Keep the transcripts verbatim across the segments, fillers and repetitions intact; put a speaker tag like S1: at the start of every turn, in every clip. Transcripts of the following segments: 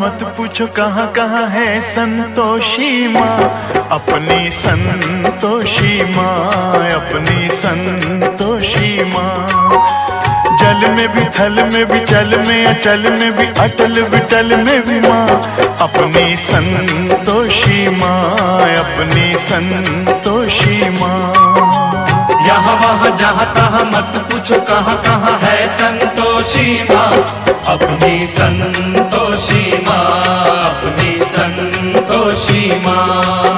S1: मत पूछो कहाँ कहाँ है संतोषी माँ, अपनी संतोषी माँ, अपनी संतोषी माँ। जल में भी थल में भी चल में अचल में भी अटल विटल में भी माँ, अपनी संतोषी माँ, अपनी संतोषी माँ।
S2: यहाँ वहाँ जहाँ तहाँ मत पूछो कहाँ कहाँ है संतोषी माँ, अपनी संतोषी माँ, अपनी संतोषी माँ।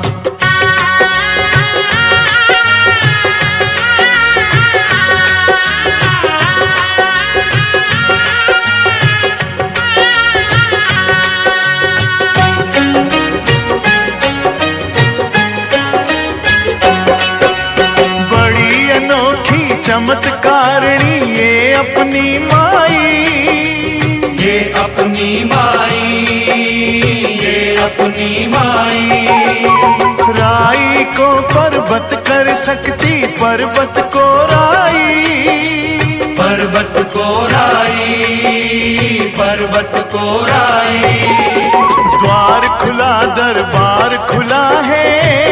S1: चमत्कारिणी ये अपनी माई,
S2: ये अपनी माई, ये अपनी माई।
S1: राई को पर्वत कर सकती, पर्वत को राई,
S2: पर्वत को राई, पर्वत को राई।
S1: द्वार खुला दरबार खुला है,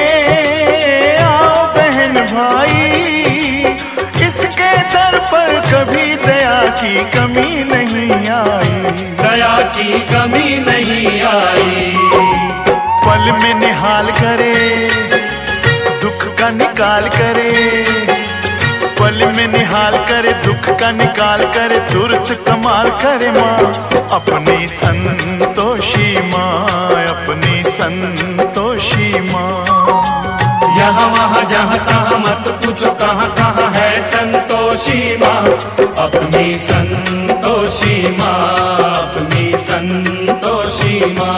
S1: आओ बहन भाई, इसके दर पर कभी दया की कमी नहीं आई,
S2: दया की कमी नहीं आई।
S1: पल में निहाल करे, दुख का निकाल करे, पल में निहाल करे, दुख का निकाल करे, तुरंत कमाल करे माँ, अपनी संतोषी माँ, अपनी संतोषी माँ।
S2: यहाँ वहाँ जहाँ तहाँ मत पूछो कहाँ कहाँ है संतोषी माँ, अपनी संतोषी माँ, अपनी संतोषी माँ।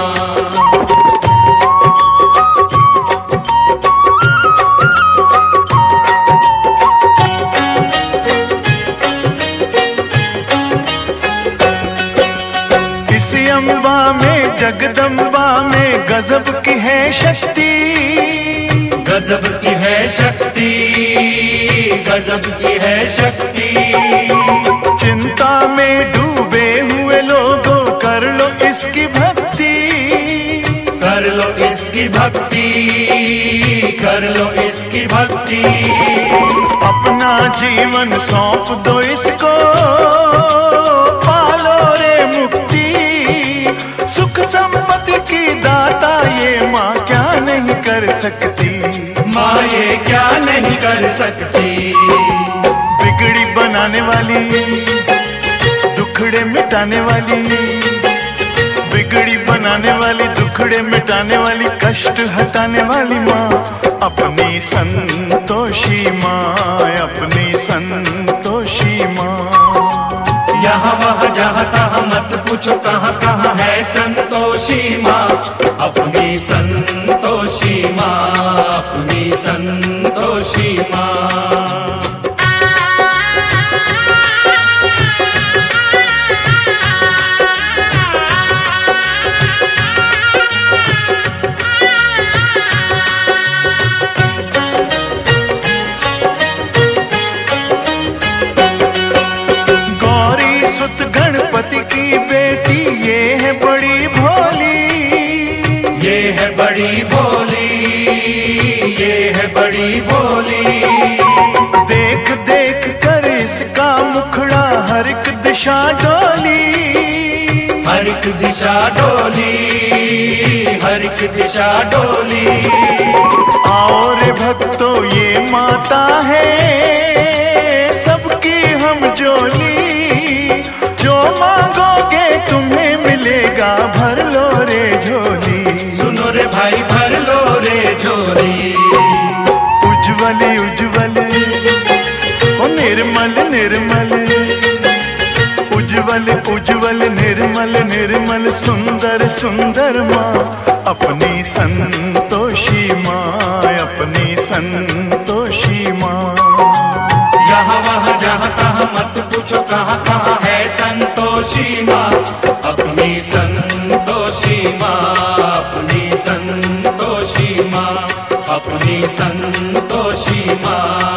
S1: इसी अम्बा में जगदम्बा में गजब की है शक्ति,
S2: गजब की है शक्ति, गजब की है शक्ति।
S1: चिंता में डूबे हुए लोगों कर लो इसकी भक्ति,
S2: कर लो इसकी भक्ति, कर लो इसकी भक्ति।
S1: अपना जीवन सौंप दो इसको, पालो रे मुक्ति, सुख संपत्ति की दाता ये माँ क्या नहीं कर सकती,
S2: माँ ये क्या नहीं कर सकती।
S1: बिगड़ी बनाने वाली, दुखड़े मिटाने वाली, बिगड़ी बनाने वाली, दुखड़े मिटाने वाली, कष्ट हटाने वाली माँ, अपनी संतोषी माँ, अपनी संतोषी माँ।
S2: यहाँ वहाँ जहाँ तहाँ मत पूछो कहाँ कहाँ है संतोषी माँ, अपनी संतोषी माँ, अपनी संतोषी माँ।
S1: गणपति की बेटी ये है बड़ी भोली,
S2: ये है बड़ी भोली, ये है बड़ी भोली।
S1: देख देख कर इसका मुखड़ा हर एक दिशा डोली,
S2: हर एक दिशा डोली, हर एक दिशा डोली।
S1: आओ रे भक्तों ये माता है सबकी हम जोली, जो मांगोगे तुम्हें मिलेगा, भर लो रे झोली।
S2: सुनो रे भाई भर लो रे झोली।
S1: उज्ज्वल उज्ज्वल ओ निर्मल निर्मल, उज्ज्वल उज्ज्वल निर्मल निर्मल, सुंदर सुंदर माँ, अपनी संतोषी माँ, अपनी संतोषी माँ।
S2: यहाँ वहाँ जहाँ तहाँ मत पूछो कहाँ कहाँ है संतोषी माँ, अपनी संतोषी माँ, अपनी संतोषी माँ, अपनी संतोषी माँ।